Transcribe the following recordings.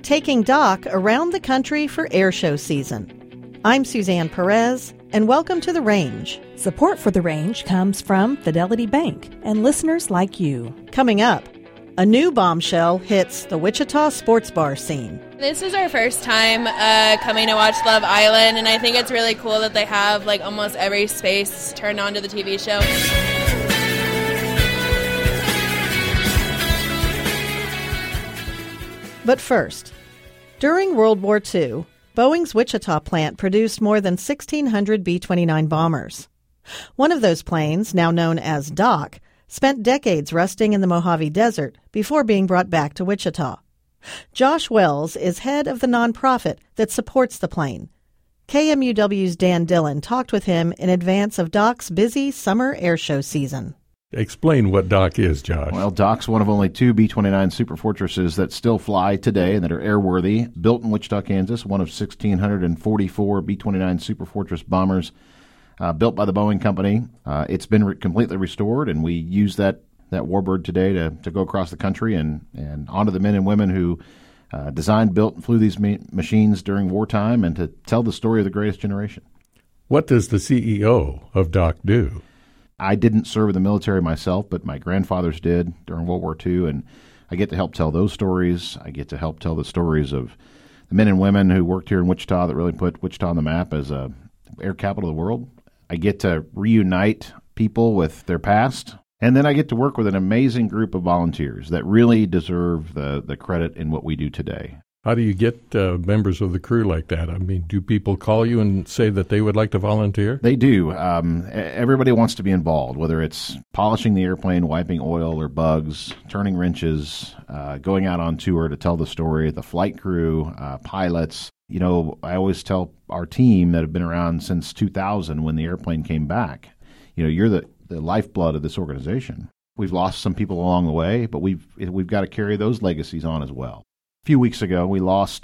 taking Doc around the country for air show season. I'm Suzanne Perez, and welcome to The Range. Support for The Range comes from Fidelity Bank and listeners like you. Coming up, a new bombshell hits the Wichita sports bar scene. This is our first time coming to watch Love Island, and I think it's really cool that they have like almost every space turned on to the TV show. But first, during World War II, Boeing's Wichita plant produced more than 1,600 B-29 bombers. One of those planes, now known as Doc, spent decades rusting in the Mojave Desert before being brought back to Wichita. Josh Wells is head of the nonprofit that supports the plane. KMUW's Dan Dillon talked with him in advance of Doc's busy summer airshow season. Explain what Doc is, Josh. Well, Doc's one of only two B-29 Super Fortresses that still fly today and that are airworthy. Built in Wichita, Kansas, one of 1,644 B-29 Super Fortress bombers built by the Boeing Company. It's been completely restored, and we use that warbird today to go across the country and honor the men and women who designed, built, and flew these machines during wartime and to tell the story of the greatest generation. What does the CEO of Doc do? I didn't serve in the military myself, but my grandfathers did during World War II, and I get to help tell those stories. I get to help tell the stories of the men and women who worked here in Wichita that really put Wichita on the map as a air capital of the world. I get to reunite people with their past, and then I get to work with an amazing group of volunteers that really deserve the credit in what we do today. How do you get members of the crew like that? I mean, do people call you and say that they would like to volunteer? They do. Everybody wants to be involved, whether it's polishing the airplane, wiping oil or bugs, turning wrenches, going out on tour to tell the story, the flight crew, pilots. You know, I always tell our team that have been around since 2000 when the airplane came back, you know, you're the lifeblood of this organization. We've lost some people along the way, but we've got to carry those legacies on as well. A few weeks ago, we lost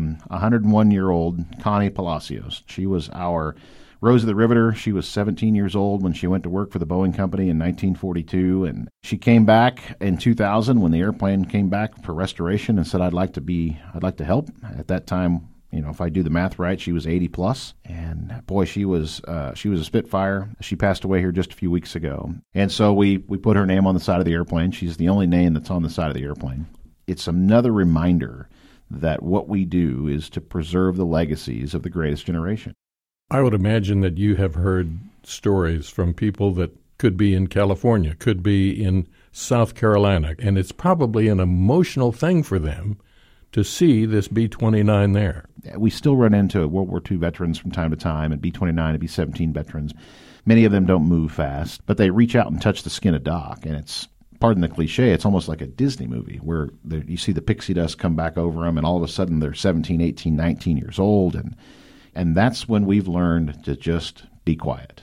101-year-old Connie Palacios. She was our Rose of the Riveter. She was 17 years old when she went to work for the Boeing Company in 1942, and she came back in 2000 when the airplane came back for restoration and said, I'd like to help. At that time, you know, if I do the math right, she was 80 plus, and boy, she was a Spitfire. She passed away here just a few weeks ago, and so we put her name on the side of the airplane. She's the only name that's on the side of the airplane. It's another reminder that what we do is to preserve the legacies of the greatest generation. I would imagine that you have heard stories from people that could be in California, could be in South Carolina, and it's probably an emotional thing for them to see this B-29 there. We still run into World War II veterans from time to time, and B-29 and B-17 veterans. Many of them don't move fast, but they reach out and touch the skin of Doc, and it's, pardon the cliche, it's almost like a Disney movie where you see the pixie dust come back over them, and all of a sudden they're 17, 18, 19 years old, and that's when we've learned to just be quiet.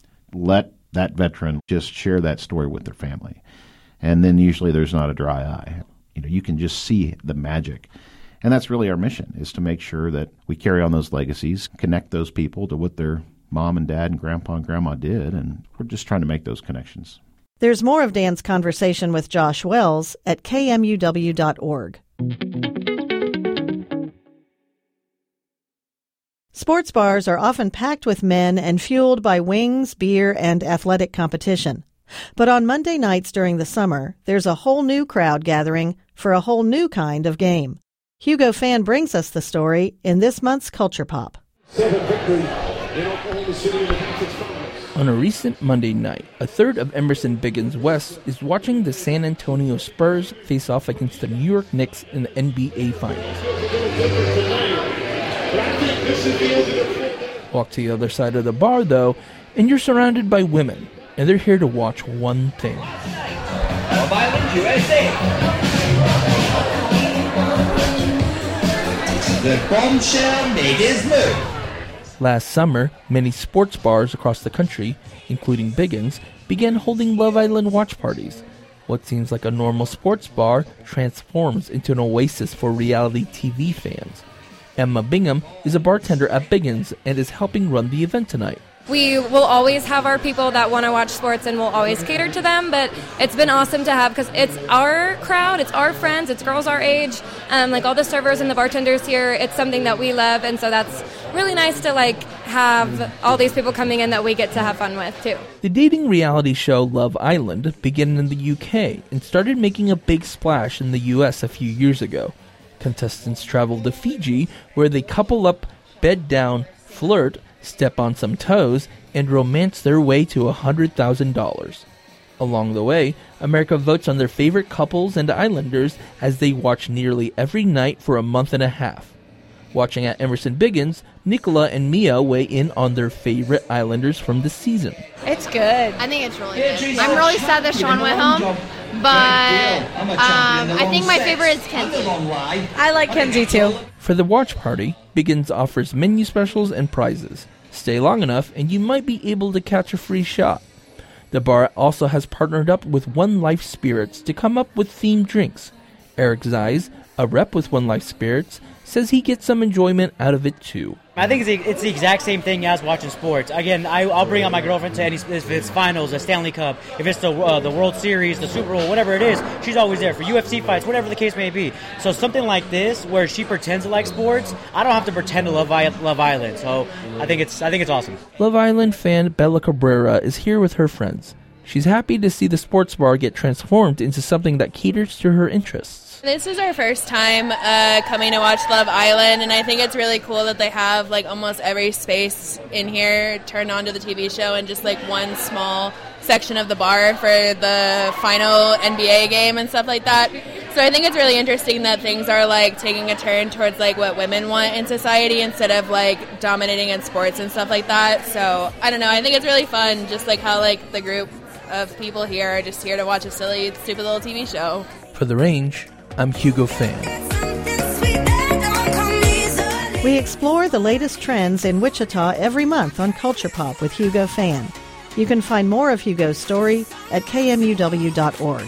Let that veteran just share that story with their family, and then usually there's not a dry eye. You know, you can just see the magic. And that's really our mission, is to make sure that we carry on those legacies, connect those people to what their mom and dad and grandpa and grandma did, and we're just trying to make those connections. There's more of Dan's conversation with Josh Wells at kmuw.org. Sports bars are often packed with men and fueled by wings, beer, and athletic competition. But on Monday nights during the summer, there's a whole new crowd gathering for a whole new kind of game. Hugo Fan brings us the story in this month's Culture Pop. On a recent Monday night, a third of Emerson Biggins West is watching the San Antonio Spurs face off against the New York Knicks in the NBA Finals. Walk to the other side of the bar, though, and you're surrounded by women, and they're here to watch one thing. Love Island, USA. The bombshell made his move. Last summer, many sports bars across the country, including Biggins, began holding Love Island watch parties. What seems like a normal sports bar transforms into an oasis for reality TV fans. Emma Bingham is a bartender at Biggins and is helping run the event tonight. We will always have our people that want to watch sports and we'll always cater to them, but it's been awesome to have because it's our crowd, it's our friends, it's girls our age, like all the servers and the bartenders here, it's something that we love, and so that's really nice to have all these people coming in that we get to have fun with too. The dating reality show Love Island began in the UK and started making a big splash in the US a few years ago. Contestants travel to Fiji where they couple up, bed down, flirt, step on some toes, and romance their way to $100,000. Along the way, America votes on their favorite couples and islanders as they watch nearly every night for a month and a half. Watching at Emerson Biggins, Nicola and Mia weigh in on their favorite islanders from the season. It's good. I think it's really good. I'm really sad that Sean went home, but I think my favorite is Kenzie. I like Kenzie too. For the watch party, Biggins offers menu specials and prizes. Stay long enough and you might be able to catch a free shot. The bar also has partnered up with One Life Spirits to come up with themed drinks. Eric Zeiss, a rep with One Life Spirits, says he gets some enjoyment out of it too. I think it's the exact same thing as watching sports. Again, I'll bring out my girlfriend to any, if it's finals, a Stanley Cup, if it's the World Series, the Super Bowl, whatever it is, she's always there for UFC fights, whatever the case may be. So something like this, where she pretends to like sports, I don't have to pretend to love Island. So I think it's awesome. Love Island fan Bella Cabrera is here with her friends. She's happy to see the sports bar get transformed into something that caters to her interests. This is our first time coming to watch Love Island, and I think it's really cool that they have almost every space in here turned on to the TV show and just one small section of the bar for the final NBA game and stuff like that. So I think it's really interesting that things are taking a turn towards what women want in society instead of dominating in sports and stuff like that. So I don't know, I think it's really fun just how the group of people here are just here to watch a silly, stupid little TV show. For The Range, I'm Hugo Fan. We explore the latest trends in Wichita every month on Culture Pop with Hugo Fan. You can find more of Hugo's story at kmuw.org.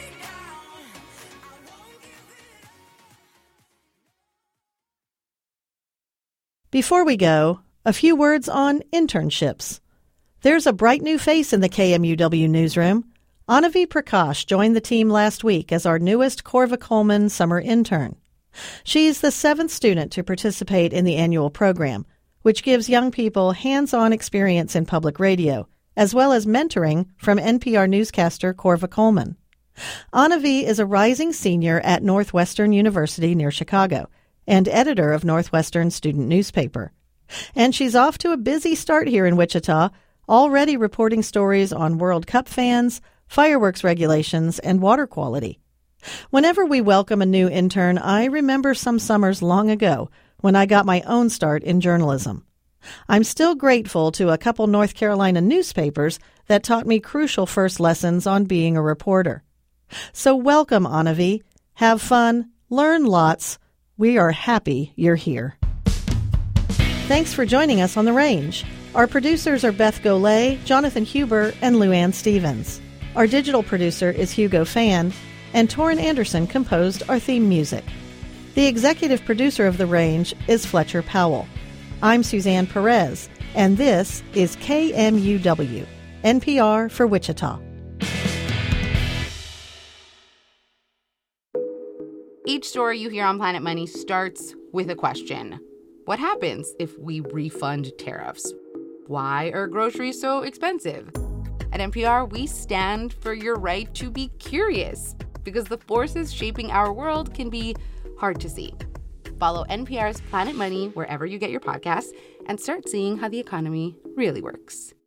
Before we go, a few words on internships. There's a bright new face in the KMUW newsroom. Anavi Prakash joined the team last week as our newest Corva Coleman summer intern. She's the 7th student to participate in the annual program, which gives young people hands-on experience in public radio, as well as mentoring from NPR newscaster Corva Coleman. Anavi is a rising senior at Northwestern University near Chicago and editor of Northwestern Student Newspaper. And she's off to a busy start here in Wichita, already reporting stories on World Cup fans, fireworks regulations, and water quality. Whenever we welcome a new intern, I remember some summers long ago when I got my own start in journalism. I'm still grateful to a couple North Carolina newspapers that taught me crucial first lessons on being a reporter. So welcome, Anavi. Have fun, learn lots. We are happy you're here. Thanks for joining us on The Range. Our producers are Beth Golay, Jonathan Huber, and Luann Stevens. Our digital producer is Hugo Fan, and Torrin Anderson composed our theme music. The executive producer of The Range is Fletcher Powell. I'm Suzanne Perez, and this is KMUW, NPR for Wichita. Each story you hear on Planet Money starts with a question. What happens if we refund tariffs? Why are groceries so expensive? At NPR, we stand for your right to be curious, because the forces shaping our world can be hard to see. Follow NPR's Planet Money wherever you get your podcasts and start seeing how the economy really works.